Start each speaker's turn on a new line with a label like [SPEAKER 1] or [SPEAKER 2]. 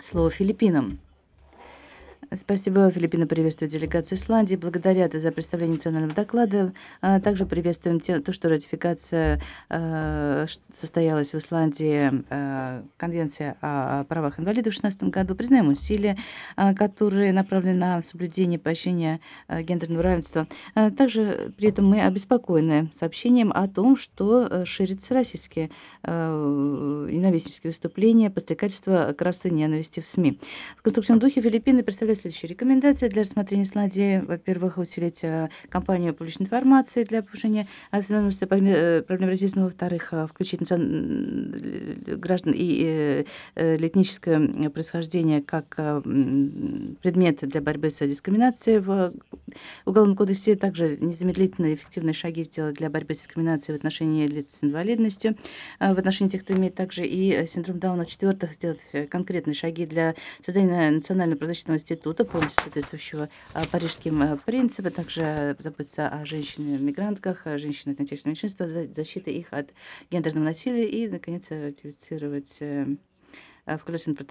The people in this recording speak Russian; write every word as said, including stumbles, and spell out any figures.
[SPEAKER 1] Слово Филиппинам. Спасибо. Филиппины приветствуют делегацию Исландии, благодарят за представление национального доклада. А также приветствуем те, то, что ратификация э, ш- состоялась в Исландии, э, Конвенция о правах инвалидов в две тысячи шестнадцатом году. Признаем усилия, а, которые направлены на соблюдение и поощрение э, гендерного равенства. А также при этом мы обеспокоены сообщением о том, что э, ширятся российские э, ненавистнические выступления, подстрекательства к расовой ненависти в СМИ. В конструктивном духе Филиппины представляют следующие рекомендации для рассмотрения Исландии. Во-первых, усилить э, кампанию публичной информации для повышения осведомленности о проблеме- э, проблеме расизма. Во-вторых, э, включить национ- э, граждан и э, э, этническое м, происхождение как э, м, предмет для борьбы с дискриминацией в Уголовном кодексе. Также незамедлительно эффективные шаги сделать для борьбы с дискриминацией в отношении лиц с инвалидностью, э, в отношении тех, кто имеет также и э, синдром Дауна. В-четвертых, сделать э, конкретные шаги для создания национального правозащитного института, полностью соответствующего а, парижским а, принципам, также заботиться о женщинах-мигрантках, о женщинах этнического меньшинства, за- защиты их от гендерного насилия и, наконец, ратифицировать э, а, в Государственном